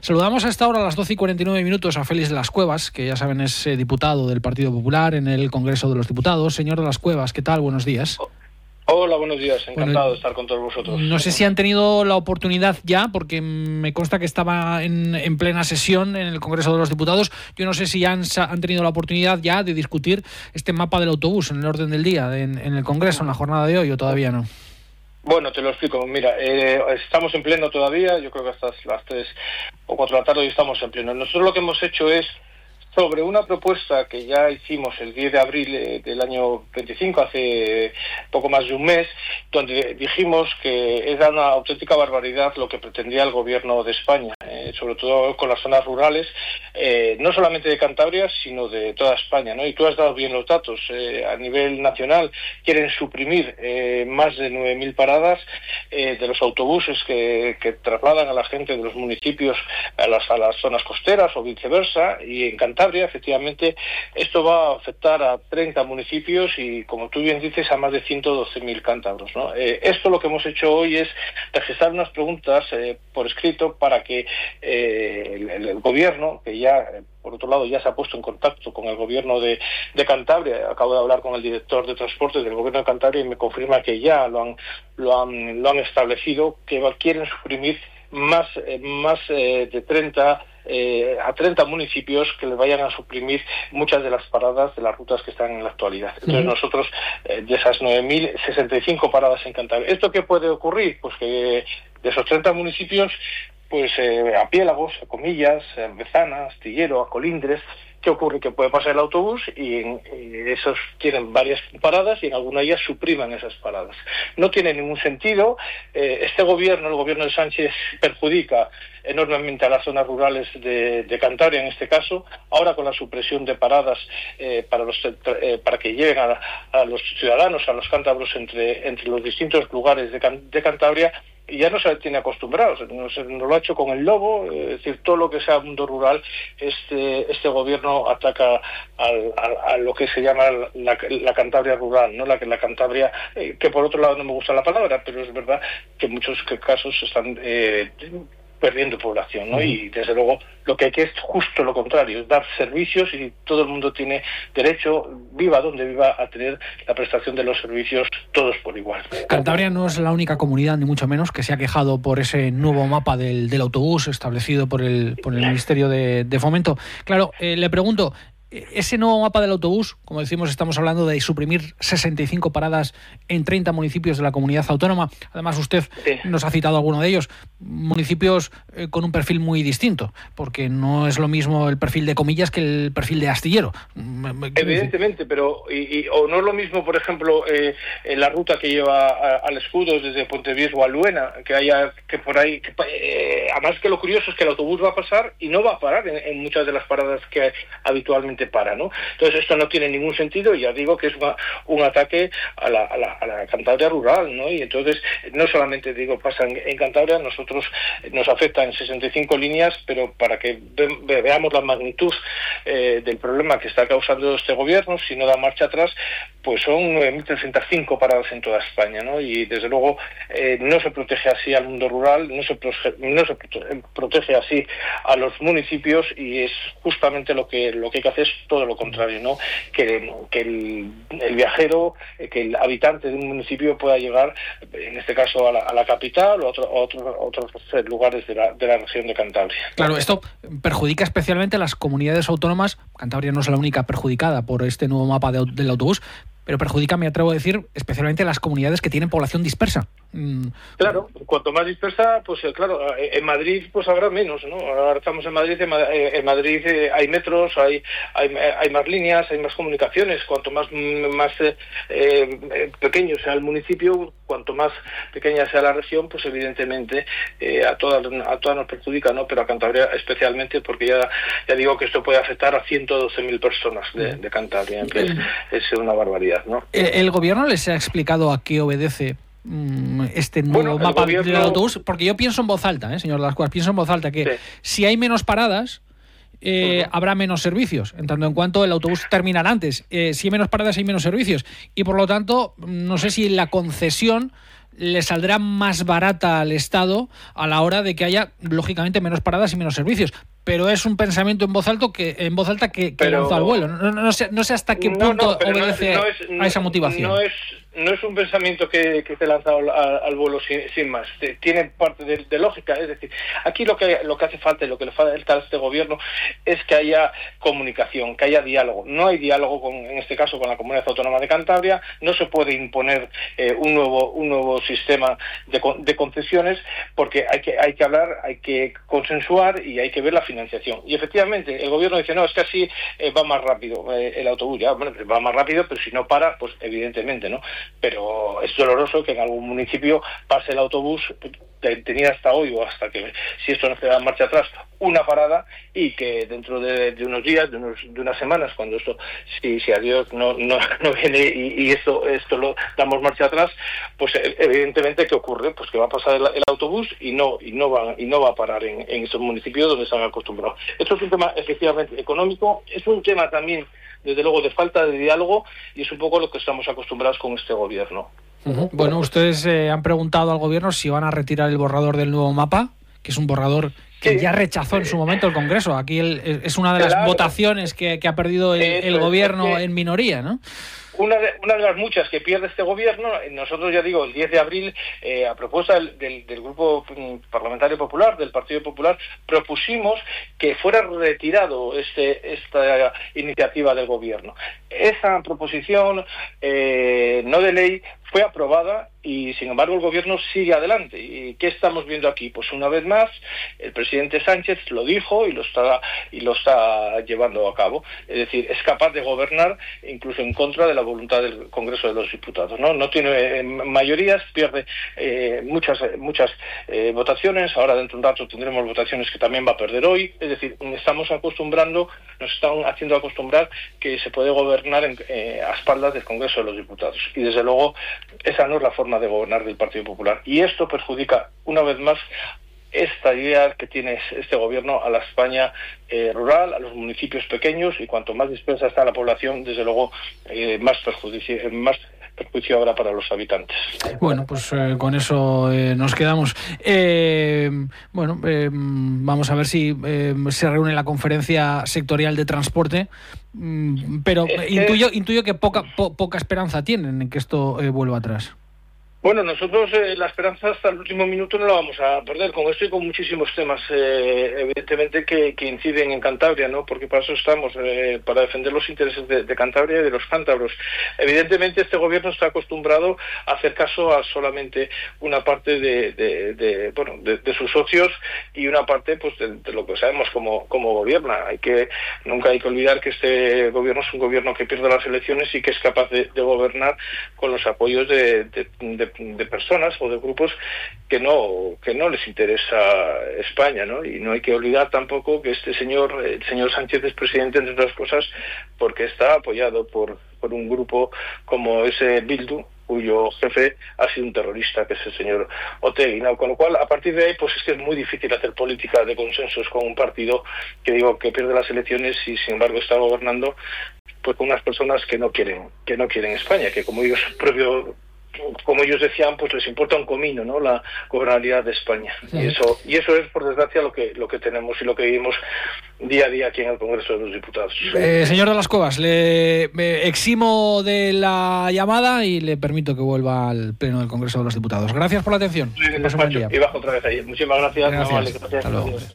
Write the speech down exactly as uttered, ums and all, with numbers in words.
Saludamos a esta hora, a las doce y cuarenta y nueve minutos, a Félix de las Cuevas, que ya saben es eh, diputado del Partido Popular en el Congreso de los Diputados. Señor de las Cuevas, ¿qué tal? Buenos días. Hola, buenos días. Encantado bueno, de estar con todos vosotros. No sé si han tenido la oportunidad ya, porque me consta que estaba en, en plena sesión en el Congreso de los Diputados. Yo no sé si han, han tenido la oportunidad ya de discutir este mapa del autobús en el orden del día, en, en el Congreso, en la jornada de hoy, o todavía no. Bueno, te lo explico. Mira, eh, estamos en pleno todavía. Yo creo que hasta las tres o cuatro de la tarde hoy estamos en pleno. Nosotros lo que hemos hecho es, sobre una propuesta que ya hicimos el diez de abril eh, del año veinticinco, hace poco más de un mes, donde dijimos que era una auténtica barbaridad lo que pretendía el gobierno de España, eh, sobre todo con las zonas rurales, eh, no solamente de Cantabria, sino de toda España, ¿no? Y tú has dado bien los datos. Eh, a nivel nacional quieren suprimir eh, más de nueve mil paradas eh, de los autobuses que, que trasladan a la gente de los municipios a las, a las zonas costeras o viceversa, y en Cantabria efectivamente esto va a afectar a treinta municipios y, como tú bien dices, a más de ciento doce mil cántabros, ¿no? Eh, esto lo que hemos hecho hoy es registrar unas preguntas eh, por escrito para que eh, el, el gobierno, que ya eh, por otro lado ya se ha puesto en contacto con el gobierno de, de Cantabria. Acabo de hablar con el director de transporte del gobierno de Cantabria y me confirma que ya lo han lo han, lo han establecido, que quieren suprimir más, eh, más eh, de treinta Eh, a treinta municipios que les vayan a suprimir muchas de las paradas de las rutas que están en la actualidad. Entonces, uh-huh. nosotros, eh, de esas nueve mil, sesenta y cinco paradas en Cantabria. ¿Esto qué puede ocurrir? Pues que de esos treinta municipios, pues eh, a Piélagos, a Comillas, a Bezana, a Astillero, a Colindres, ¿qué ocurre? Que puede pasar el autobús y, en, y esos tienen varias paradas y en alguna de ellas supriman esas paradas. No tiene ningún sentido. Eh, este gobierno, el gobierno de Sánchez, perjudica enormemente a las zonas rurales de, de Cantabria, en este caso. Ahora, con la supresión de paradas eh, para los eh, para que lleguen a, a los ciudadanos, a los cántabros entre, entre los distintos lugares de, Can, de Cantabria, y ya no se tiene acostumbrados, nos, nos lo ha hecho con el lobo, es decir, todo lo que sea mundo rural, este este gobierno ataca al, a, a lo que se llama la, la Cantabria rural, no la, la Cantabria, eh, que por otro lado no me gusta la palabra, pero es verdad que en muchos casos están eh, perdiendo población, ¿no? Y desde luego lo que hay que es justo lo contrario, es dar servicios, y todo el mundo tiene derecho, viva donde viva, a tener la prestación de los servicios todos por igual. Cantabria no es la única comunidad, ni mucho menos, que se ha quejado por ese nuevo mapa del, del autobús establecido por el, por el Ministerio de, de Fomento. Claro, eh, le pregunto, ese nuevo mapa del autobús, como decimos, estamos hablando de suprimir sesenta y cinco paradas en treinta municipios de la comunidad autónoma. Además, usted sí. nos ha citado alguno de ellos, municipios eh, con un perfil muy distinto, porque no es lo mismo el perfil de Comillas que el perfil de Astillero. Evidentemente, pero y, y, o no es lo mismo, por ejemplo, eh, la ruta que lleva a, al Escudos desde Ponteviesgo a Luena, que haya que por ahí, que, eh, además que lo curioso es que el autobús va a pasar y no va a parar en, en muchas de las paradas que habitualmente para, ¿no? Entonces esto no tiene ningún sentido, y ya digo que es una, un ataque a la, a, la, a la Cantabria rural, ¿no? Y entonces no solamente digo pasa en, en Cantabria, nosotros nos afecta en sesenta y cinco líneas, pero para que ve, veamos la magnitud eh, del problema que está causando este gobierno, si no da marcha atrás, pues son nueve mil trescientas cinco paradas en toda España, ¿no? Y desde luego eh, no se protege así al mundo rural, no se, protege, no se protege así a los municipios, y es justamente lo que lo que hay que hacer, todo lo contrario, ¿no? Que, que el, el viajero, que el habitante de un municipio pueda llegar, en este caso a la, a la capital o a, otro, a otro, otros lugares de la, de la región de Cantabria. Claro, esto perjudica especialmente a las comunidades autónomas. Cantabria no es la única perjudicada por este nuevo mapa de, del autobús, pero perjudica, me atrevo a decir, especialmente a las comunidades que tienen población dispersa. Mm. Claro, cuanto más dispersa, pues claro, en Madrid pues habrá menos, ¿no? Ahora estamos en Madrid, en Madrid hay metros, hay hay, hay más líneas, hay más comunicaciones. Cuanto más más eh, pequeño sea el municipio, cuanto más pequeña sea la región, pues evidentemente eh, a todas a todas nos perjudica, ¿no? Pero a Cantabria especialmente, porque ya ya digo que esto puede afectar a ciento doce mil personas de, de Cantabria, que es, es una barbaridad, ¿no? ¿El, el gobierno les ha explicado a qué obedece este nuevo bueno, mapa gobierno... del autobús? Porque yo pienso en voz alta, ¿eh, señor de las Cuevas, pienso en voz alta que sí. si hay menos paradas, eh, uh-huh. habrá menos servicios, en tanto en cuanto el autobús terminará antes. Eh, si hay menos paradas, hay menos servicios. Y por lo tanto, no sé si la concesión le saldrá más barata al Estado a la hora de que haya, lógicamente, menos paradas y menos servicios. Pero es un pensamiento en voz alta que, en voz alta que, que pero, lanzó al vuelo. No, no, no, sé, no sé hasta qué punto no, no, obedece no es, no es, a esa motivación. No es, no es un pensamiento que, que te ha lanzado al, al vuelo sin, sin más. Tiene parte de, de lógica. Es decir, aquí lo que, lo que hace falta y lo que le falta a este gobierno es que haya comunicación, que haya diálogo. No hay diálogo, con, en este caso, con la Comunidad Autónoma de Cantabria. No se puede imponer eh, un nuevo un nuevo sistema de, de concesiones porque hay que, hay que hablar, hay que consensuar y hay que ver la financiación. Y efectivamente el gobierno dice no, es que así eh, va más rápido eh, el autobús, ya, bueno, va más rápido, pero si no para, pues evidentemente no, pero es doloroso que en algún municipio pase el autobús, tenía hasta hoy o hasta que, si esto no se da marcha atrás, una parada, y que dentro de, de unos días, de, unos, de unas semanas, cuando esto, si, si a Dios no, no, no viene y, y esto esto lo damos marcha atrás, pues evidentemente ¿qué ocurre? Pues que va a pasar el, el autobús y no y no va y no va a parar en, en esos municipios donde están acostumbrados. Esto es un tema efectivamente económico, es un tema también desde luego de falta de diálogo, y es un poco lo que estamos acostumbrados con este gobierno. Uh-huh. Bueno, ustedes eh, han preguntado al gobierno si van a retirar el borrador del nuevo mapa, que es un borrador que sí, ya rechazó en su momento el Congreso. Aquí el, es una de las claro. votaciones que, que ha perdido el, el gobierno es que... en minoría, ¿no? Una de, una de las muchas que pierde este gobierno. Nosotros, ya digo, el diez de abril, eh, a propuesta del, del, del Grupo Parlamentario Popular, del Partido Popular, propusimos que fuera retirado este, esta iniciativa del gobierno. Esa proposición eh, no de ley fue aprobada y, sin embargo, el gobierno sigue adelante. ¿Y qué estamos viendo aquí? Pues una vez más, el presidente Sánchez lo dijo y lo está y lo está llevando a cabo. Es decir, es capaz de gobernar incluso en contra de la voluntad del Congreso de los Diputados. No, no tiene eh, mayorías, pierde eh, muchas muchas eh, votaciones. Ahora, dentro de un rato, tendremos votaciones que también va a perder hoy. Es decir, estamos acostumbrando, nos están haciendo acostumbrar que se puede gobernar en, eh, a espaldas del Congreso de los Diputados. Y, desde luego, esa no es la forma de gobernar del Partido Popular. Y esto perjudica, una vez más, esta idea que tiene este gobierno a la España eh, rural, a los municipios pequeños, y cuanto más dispersa está la población, desde luego, eh, más perjuicio, más perjuicio habrá para los habitantes. Bueno, pues eh, con eso eh, nos quedamos. Eh, bueno, eh, vamos a ver si eh, se reúne la conferencia sectorial de transporte, pero es que... intuyo, intuyo que poca, po, poca esperanza tienen en que esto eh, vuelva atrás. Bueno, nosotros eh, la esperanza hasta el último minuto no la vamos a perder, con esto y con muchísimos temas, eh, evidentemente, que, que inciden en Cantabria, ¿no? Porque para eso estamos, eh, para defender los intereses de, de Cantabria y de los cántabros. Evidentemente, este gobierno está acostumbrado a hacer caso a solamente una parte de, de, de bueno, de, de sus socios, y una parte, pues, de, de lo que sabemos cómo, cómo gobierna. Hay que nunca hay que olvidar que este gobierno es un gobierno que pierde las elecciones y que es capaz de, de gobernar con los apoyos de, de, de de personas o de grupos que no que no les interesa España, ¿no? Y no hay que olvidar tampoco que este señor, el señor Sánchez, es presidente, entre otras cosas, porque está apoyado por por un grupo como ese Bildu, cuyo jefe ha sido un terrorista, que es el señor Otegi, ¿no? Con lo cual, a partir de ahí, pues es que es muy difícil hacer política de consensos con un partido que digo que pierde las elecciones y, sin embargo, está gobernando pues con unas personas que no quieren que no quieren España, que como ellos propio como ellos decían, pues les importa un comino, ¿no?, la gobernabilidad de España. Sí. Y eso y eso es, por desgracia, lo que lo que tenemos y lo que vivimos día a día aquí en el Congreso de los Diputados. Eh, señor de las Cuevas, le me eximo de la llamada y le permito que vuelva al Pleno del Congreso de los Diputados. Gracias por la atención. Sí, y bajo otra vez ahí. Muchísimas gracias. Gracias. No, vale, gracias. Hasta luego.